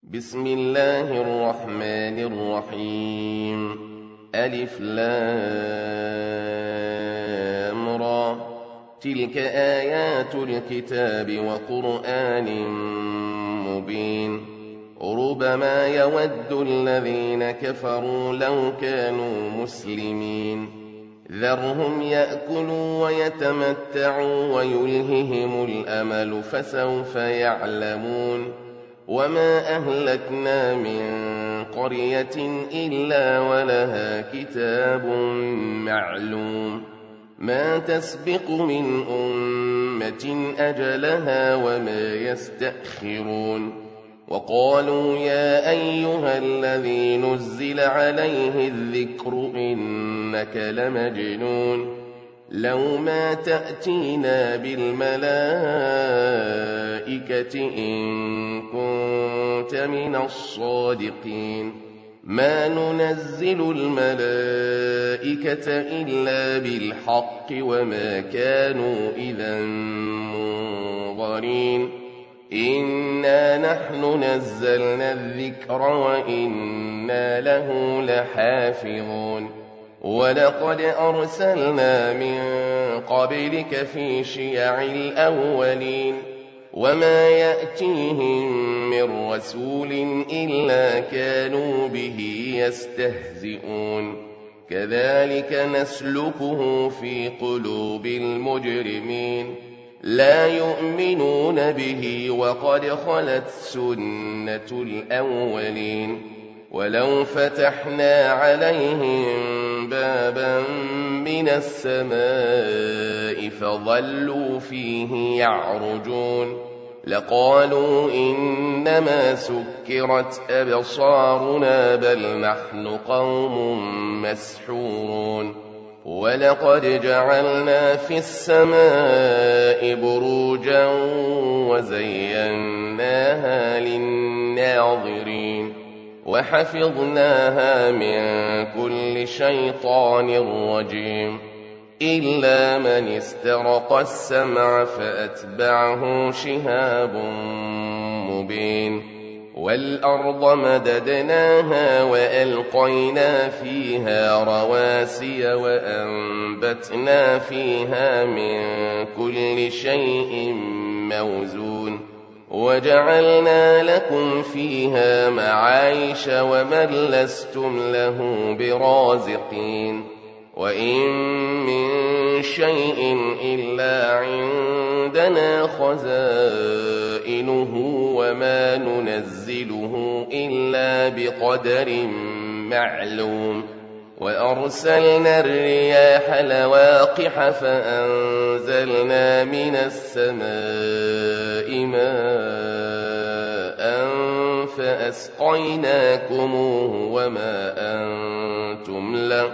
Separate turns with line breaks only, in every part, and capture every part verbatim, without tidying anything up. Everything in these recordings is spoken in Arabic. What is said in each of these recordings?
بسم الله الرحمن الرحيم. ألف لام را. تلك آيات الكتاب وقرآن مبين. ربما يود الذين كفروا لو كانوا مسلمين. ذرهم يأكلوا ويتمتعوا ويلههم الأمل فسوف يعلمون. وما أهلكنا من قرية إلا ولها كتاب معلوم. ما تسبق من أمة أجلها وما يستأخرون. وقالوا يا أيها الذي نزل عليه الذكر إنك لمجنون. لو ما تأتينا بالملائكة إن كنت من الصادقين. ما ننزل الملائكة إلا بالحق وما كانوا إذا منظرين. إنا نحن نزلنا الذكر وإنا له لحافظون. ولقد أرسلنا من قبلك في شيع الأولين. وما يأتيهم من رسول إلا كانوا به يستهزئون. كذلك نسلكه في قلوب المجرمين. لا يؤمنون به وقد خلت سنة الأولين. ولو فتحنا عليهم بابا من السماء فظلوا فيه يعرجون لقالوا إنما سكرت أبصارنا بل نحن قوم مسحورون. ولقد جعلنا في السماء بروجا وزيناها للناظرين. وحفظناها من كل شيطان رجيم إلا من استرق السمع فأتبعه شهاب مبين. والأرض مددناها وألقينا فيها رواسي وأنبتنا فيها من كل شيء موزون. وجعلنا لكم فيها معايش ومن لستم له برازقين. وإن من شيء إلا عندنا خزائنه وما ننزله إلا بقدر معلوم. وأرسلنا الرياح لواقح فأنزلنا من السماء ماء فأسقيناكموه وما أنتم له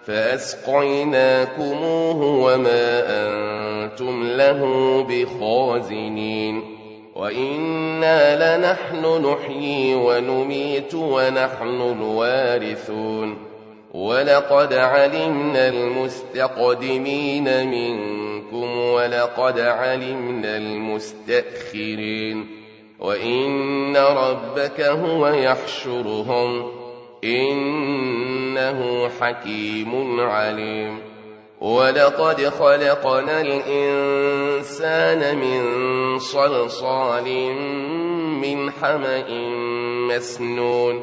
فأسقيناكموه وما أنتم له بخازنين. وإنا لنحن نحيي ونميت ونحن الوارثون. ولقد علمنا المستقدمين منكم ولقد علمنا المستأخرين. وإن ربك هو يحشرهم إنه حكيم عليم. ولقد خلقنا الإنسان من صلصال من حمأ مسنون.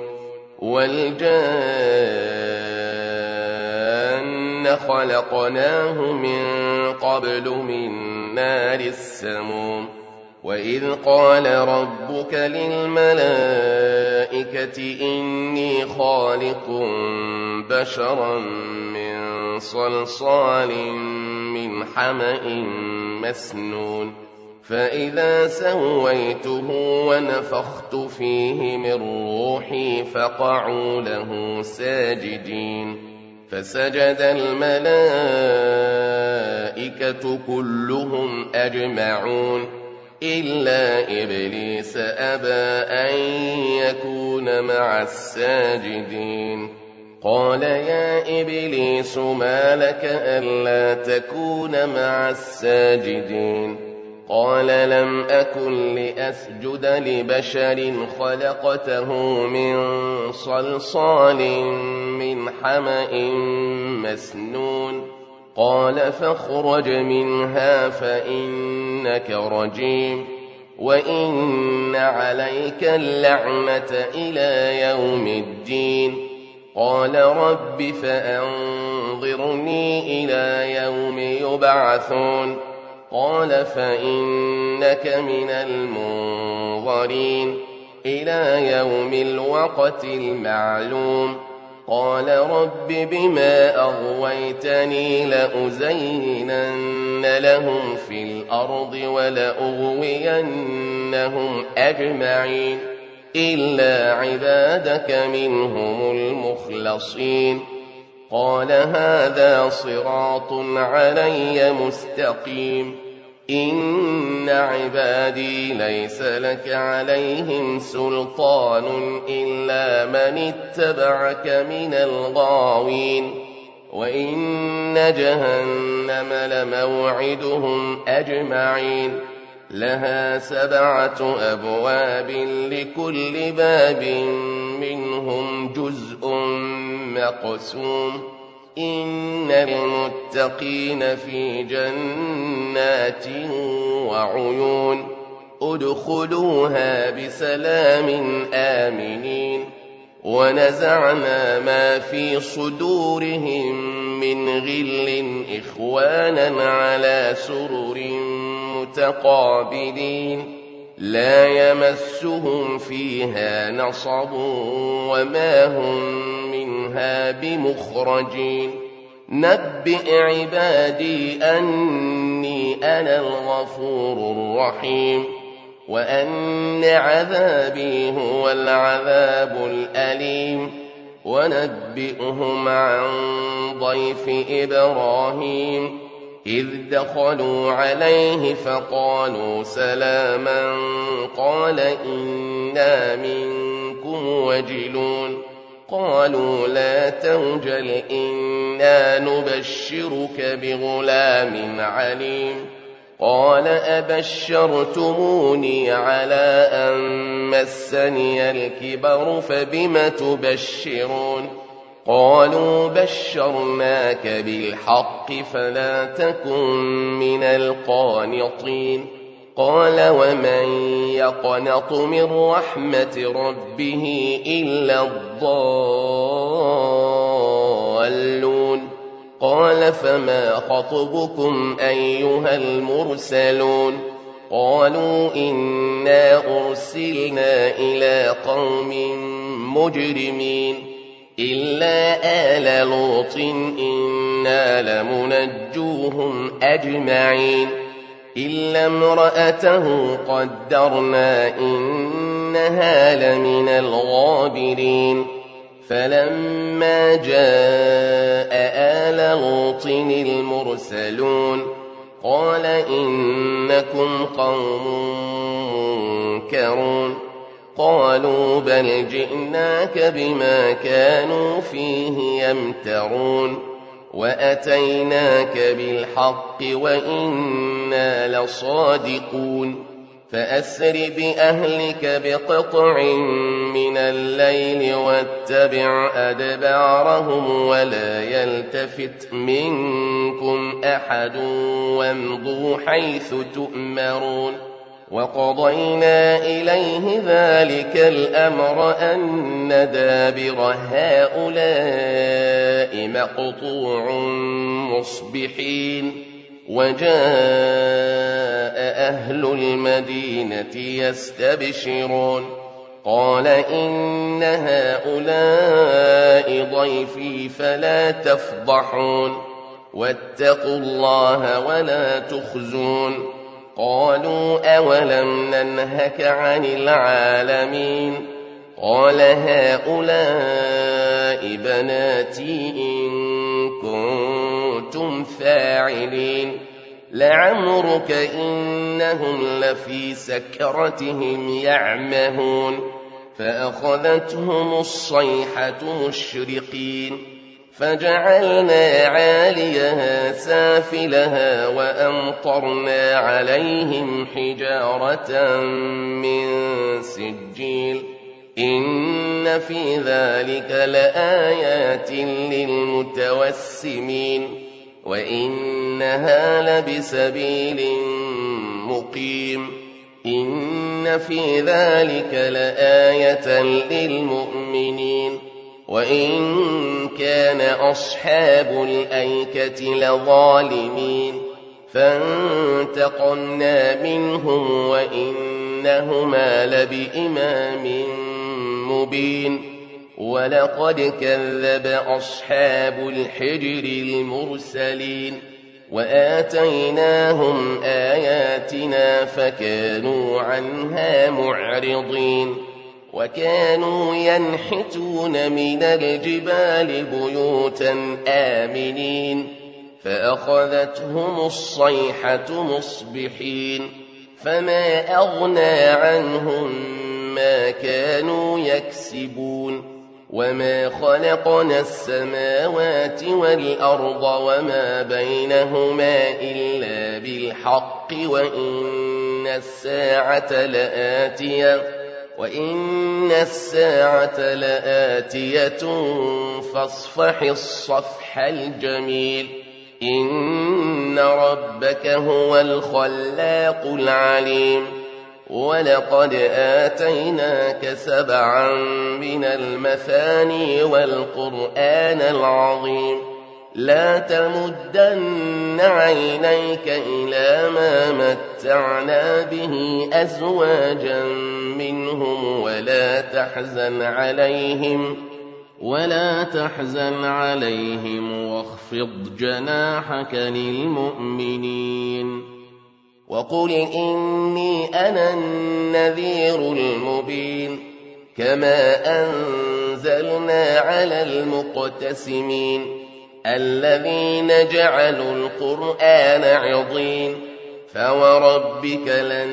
والجان خلقناه من قبل من نار السموم. وإذ قال ربك للملائكة إني خالق بشرا من صلصال من حمأ مسنون. فإذا سويته ونفخت فيه من روحي فقعوا له ساجدين. فسجد الملائكة كلهم أجمعون إلا إبليس أبى أن يكون مع الساجدين. قال يا إبليس ما لك ألا تكون مع الساجدين. قال لم أكن لأسجد لبشر خلقته من صلصال من حمأ مسنون قال فاخرج منها فإنك رجيم وإن عليك اللعنة إلى يوم الدين قال رب فأنظرني إلى يوم يبعثون قال فإنك من المنظرين إلى يوم الوقت المعلوم قال رب بما أغويتني لأزينن لهم في الأرض ولأغوينهم أجمعين إلا عبادك منهم المخلصين قال هذا صراط علي مستقيم إن عبادي ليس لك عليهم سلطان إلا من اتبعك من الغاوين وإن جهنم لموعدهم أجمعين لها سبعة أبواب لكل باب منهم جزء مقسوم إن المتقين في جنات وعيون ادخلوها بسلام آمنين ونزعنا ما في صدورهم من غل إخوانا على سرر متقابلين لا يمسهم فيها نصب وما هم منها بمخرجين نبئ عبادي أني أنا الغفور الرحيم وأن عذابي هو العذاب الأليم ونبئهم عن ضيف إبراهيم إذ دخلوا عليه فقالوا سلاما قال إنا منكم وجلون قالوا لا توجل إنا نبشرك بغلام عليم قال أبشرتموني على أن مسني الكبر فبم تبشرون قالوا بشرناك بالحق فلا تكن من القانطين قال ومن يقنط من رحمة ربه إلا الضالون قال فما خطبكم أيها المرسلون قالوا إنا أرسلنا إلى قوم مجرمين إلا آل لوط إنا لمنجوهم أجمعين إلا امرأته قدرنا إنها لمن الغابرين فلما جاء آل لوط المرسلون قال إنكم قوم منكرون قالوا بل جئناك بما كانوا فيه يمترون وأتيناك بالحق وإنا لصادقون فأسر بأهلك بقطع من الليل واتبع أدبارهم ولا يلتفت منكم أحد وامضوا حيث تؤمرون وقضينا إليه ذلك الأمر أن دابر هؤلاء مقطوع مصبحين وجاء أهل المدينة يستبشرون قال إن هؤلاء ضيفي فلا تفضحون واتقوا الله ولا تخزون قالوا أولم ننهك عن العالمين قال هؤلاء بناتي إن كنتم فاعلين لعمرك إنهم لفي سكرتهم يعمهون فأخذتهم الصيحة مشرقين فجعلنا عاليها سافلها وأمطرنا عليهم حجارة من سجيل إن في ذلك لآيات للمتوسمين وإنها لبسبيل مقيم إن في ذلك لآية للمؤمنين وإن كان أصحاب الأيكة لظالمين فانتقمنا منهم وإنهما لبإمام مبين ولقد كذب أصحاب الحجر المرسلين وآتيناهم آياتنا فكانوا عنها معرضين وكانوا ينحتون من الجبال بيوتا آمنين فأخذتهم الصيحة مصبحين فما أغنى عنهم ما كانوا يكسبون وما خلقنا السماوات والأرض وما بينهما إلا بالحق وإن الساعة لآتية وإن الساعة لآتية فاصفح الصفح الجميل إن ربك هو الخلاق العليم ولقد آتيناك سبعا من المثاني والقرآن العظيم لا تمدن عينيك إلى ما متعنا به أزواجا منهم ولا تحزن عليهم ولا تحزن عليهم واخفض جناحك للمؤمنين وقل إني أنا النذير المبين كما أنزلنا على المقتسمين الذين جعلوا القرآن عضين فوربك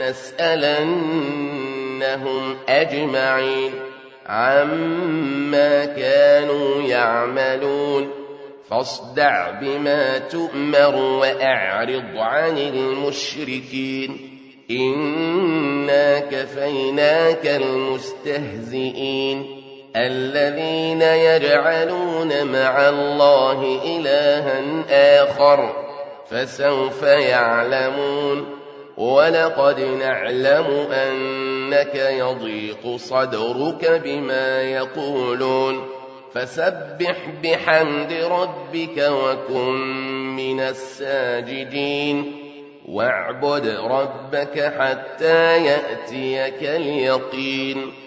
لنسألنهم أجمعين عما كانوا يعملون فاصدع بما تؤمر وأعرض عن المشركين إنا كفيناك المستهزئين الذين يجعلون مع الله إلها آخر فسوف يعلمون ولقد نعلم أنك يضيق صدرك بما يقولون فسبح بحمد ربك وكن من الساجدين واعبد ربك حتى يأتيك اليقين